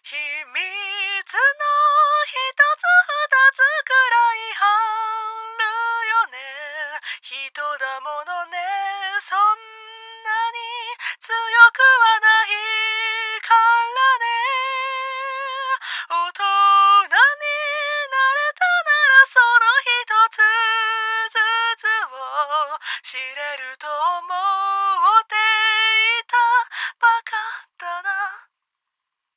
秘密の一つ二つくらいあるよね。人だものね、そんなに強くはないからね。大人になれたならその一つずつを知れると思う